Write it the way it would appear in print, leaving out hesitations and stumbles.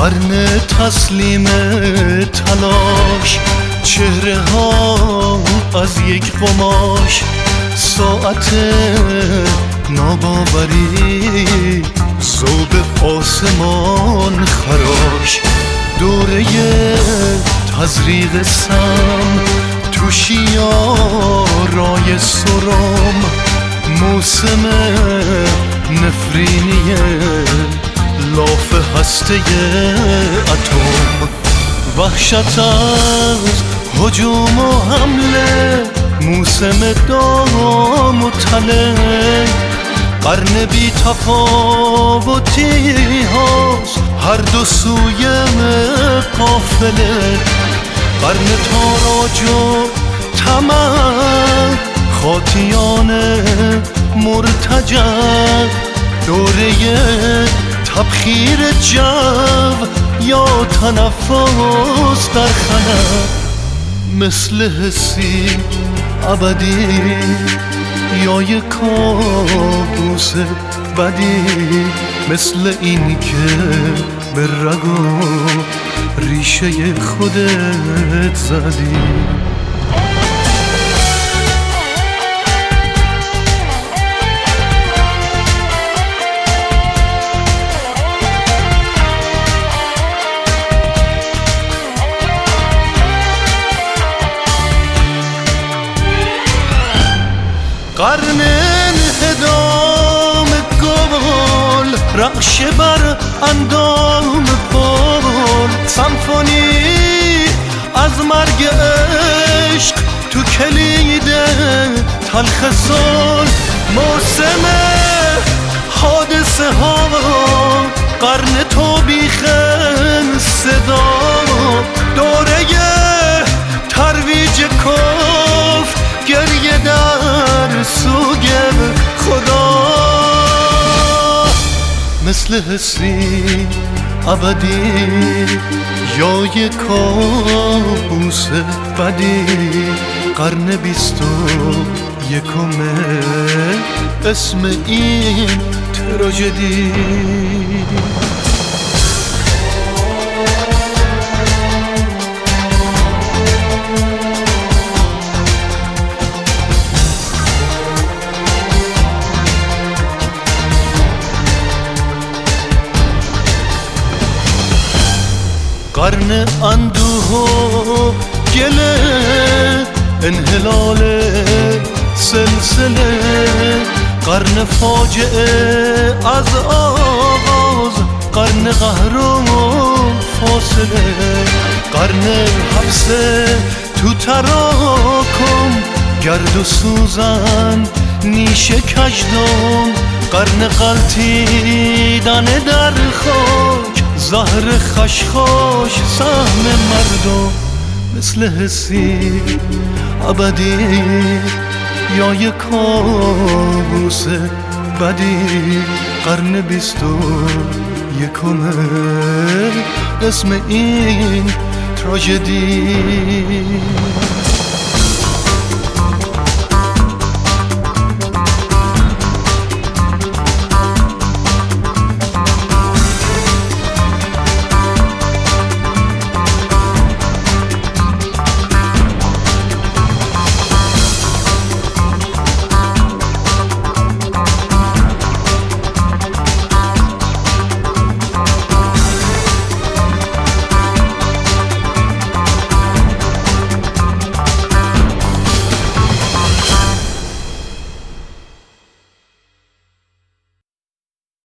قرن تسلیم تلاش، چهره ها از یک قماش، ساعت ناباوری ذوب آسمان خراش، دوره تزریق سم تو شیارای سرم، موسم نفرینی لاف هسته اتم، وحشت از هجوم و حمله، موسم دام و تله، قرن بی تفاوتی هاست هر دو سوی قافله، قرن تاراج و طمع، خاطیان مرتجع، دوره تبخیر جو یا تنفس در خلا، مثل حسی ابدی یا یک کابوس بدی، مثل این که به رگ و ریشه خودت زدی. قرن انهدام گل، رعش بر اندام بال، سمفونی از مرگ عشق تو کلید تلخ سال، موسم حادثه ها، قرن توبیخ صدا، دوره ترویج کفر، گریه در سوگ خدا، مثل حسی ابدی یا یک کابوس بدی، قرن 21 اسم این تراژدی. قرن اندوه و گله، انحلال سلسله، قرن فاجعه از آغاز، قرن قهر و فاصله، قرن حبس تو تراکم، گرد و سوزن نیش کژدم، قرن غلطیدن در خاک، زهر خشخاش سهم مردم، مثل حسی ابدی یا یک کابوس بدی، قرن 21 اسم این تراژدی.